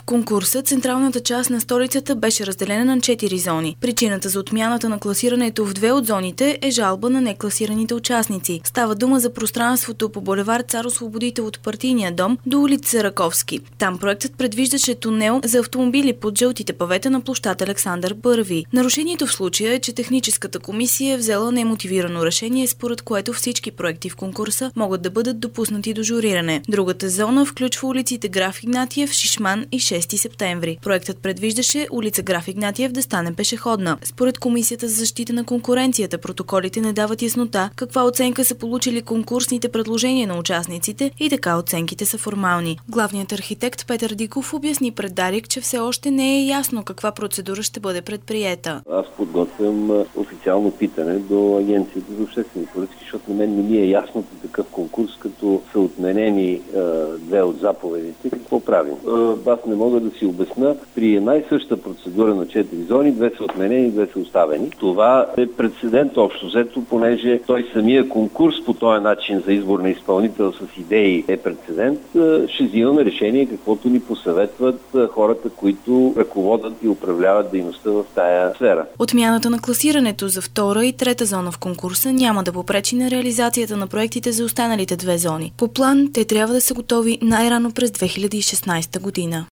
конкурса централната част на столицата беше разделена на 4 зони. Причината за отмяната на класирането в 2 от зоните е жалба на некласираните участници. Става дума за пространството по булевард Цар-Освободител от Партийния дом до улица Раковски. Там проектът предвиждаше тунел за автомобили под жълтите павета на площад Александър I. Нарушението в случая е, че техническата комисия е взела немотивирано решение, според което всички проекти в конкурса могат да бъдат допуснати до журиране. Другата зона включва улиците Граф Игнатиев, Шишман и 6 септември. Проектът предвиждаше улица Граф Игнатиев да стане пешеходна. Според Комисията за защита на конкуренцията, протоколите не дават яснота каква оценка са получили конкурсните предложения на участниците и така оценките са формални. Главният архитект Петър Диков обясни пред Дарик, че все още не е ясно каква процедура ще бъде предприета. Аз подготвям официално питане до Агенцията за обществени поръчки, защото на мен не ми е ясно по такъв конкурс, като са отменени 2 от заповедите, какво правим. Аз не мога да си обясня при една и съща процедура на 4 зони, 2 са отменени, 2 са оставени. Това е прецедент общо взето, понеже той самия конкурс по този начин за избор на изпълнител с идеи е прецедент. Ще взимаме решение каквото ни посъветват хората, които ръководят и управляват дейността в тая сфера. Отмяната на класирането за 2 и 3 зона в конкурса няма да попречи на реализацията на проектите за останалите 2 зони. По план те трябва да са готови най-рано през 2016 година.